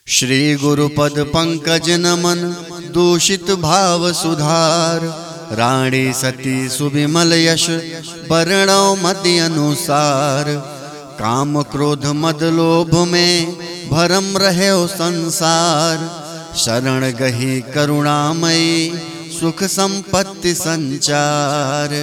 श्री गुरुपद पंकज नमन दूषित भाव सुधार। राणी सती सुविमल यश वर्णव मति अनुसार। काम क्रोध मद लोभ में भरम रहे संसार। शरण गही करुणामयी सुख संपत्ति संचार।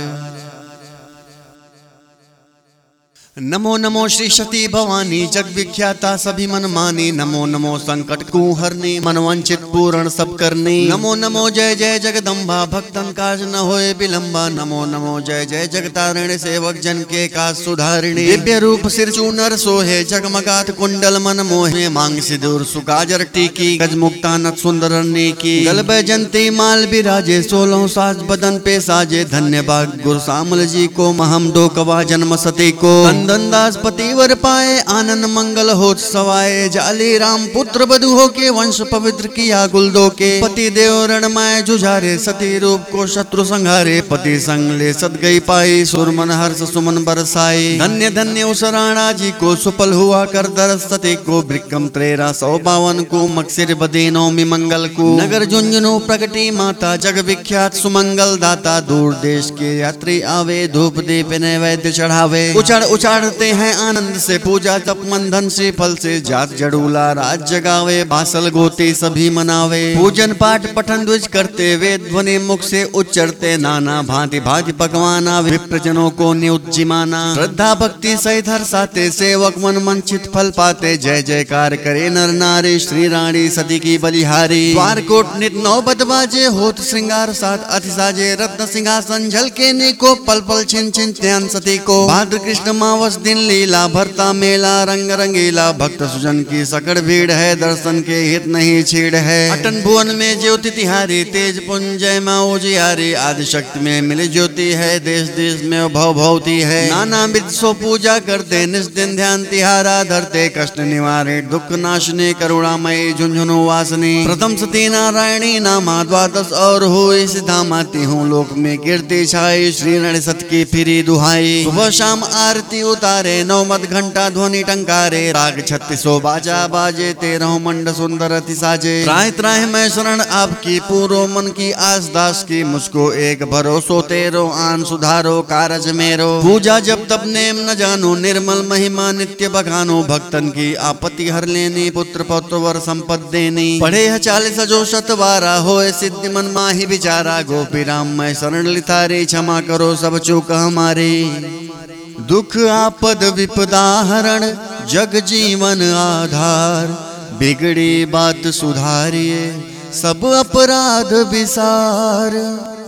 नमो नमो श्री सती भवानी जग विख्याता सभी मन मानी। नमो नमो संकट को हरनी मन वंचित पूर्ण सब करनी। नमो नमो जय जय जगदम्बा भक्तन काज न होए विलंबा। नमो नमो जय जय जगतारिणी सेवक जन के काज सुधारिणी। दिव्य रूप सिर चूनर सोहे जगमगात कुंडल मन मोहे। मांग सिदूर सुकाजर टीकी गज मुक्तानत सुंदर की। गल बैजंती माल बिराजे 16 साज बदन पे साजे। धन्य भाग गुरु सामल जी को महम दो कवा जन्म सती को। दास पतिवर पाए आनंद मंगल होत सवाए। जाली राम पुत्र बधु हो के वंश पवित्र किया गुलदो के। पति देव रणमाय जुझारे सती रूप को शत्रु संहारे। पति संग ले सद गई पाई सुरमन हर्ष सुमन बरसाई। धन्य धन्य उस राणा जी को सुपल हुआ कर दरस सती को। ब्रिकम 1352 को मक्सिर बदे नौमी मंगल को। नगर झुंझुनू प्रगटी माता जग विख्यात सुमंगल दाता। दूर देश के यात्री आवे धूप दीप नैवेद्य चढ़ावे। उचाड़ते हैं आनंद से पूजा तप मंधन से फल से। जात जड़ूला राज जगावे बासल गोती सभी मनावे। पूजन पाठ पठन द्विज करते वेद ध्वनि मुख से उच्चरते। नाना भांति भांति पकवान विप्रजनों को निउज्जिमाना। श्रद्धा भक्ति सहित हर्षाते सेवक मन मंचित फल पाते। जय जयकार करे नर नारी श्री रानी सती की बलिहारी। द्वार कोट नित नौबत बाजे होत श्रृंगार साथ अति साजे। रत्न सिंहासन झलके नीको पल पल छिन छिन ध्यान सती को। भाद्र कृष्ण मावस दिन लीला भरता मेला रंग रंगीला। भक्त सुजन की सकड़ भीड़ है दर्शन के हित नहीं छीड़ है। अटन भुवन में ज्योति तिहारी तेज पुंजय में उजियारी। आदि शक्ति में मिली ज्योति है देश देश में भव भवती है। नाना विध सो पूजा करते निस दिन ध्यान तिहारा धरते। कष्ट निवारे दुख नाशनी करुणामयी झुंझुनू वासनी। प्रथम सती नारायणी नामा द्वादश और हुई सिद्धामाती हूँ। लोक में कीर्ति छाई श्री रण सत की फिरी दुहाई। सुबह शाम आरती उतारे नौ मद घंटा ध्वनि टंकारे। राग 36 बाजा बाजे 13 मंड सुंदर अति साजे। त्राहि त्राहि मैं शरण आपकी पूरो मन की आस दास की। मुझको एक भरोसो तेरो आन सुधारो कारज मेरो। पूजा जब तब नेम न जानो निर्मल महिमा नित्य बखानो। भक्तन की आपत्ति हर लेनी पुत्र पौत्र वर संपद देनी। पढ़े 40 जो शतवारा होए सिद्धि मन माही विचारा। गोपी राम मैं शरण लिथारी क्षमा करो सब चूक हमारी। दुख आपद विपदा हरण जग जीवन आधार। बिगड़ी बात सुधारिए सब अपराध विसार।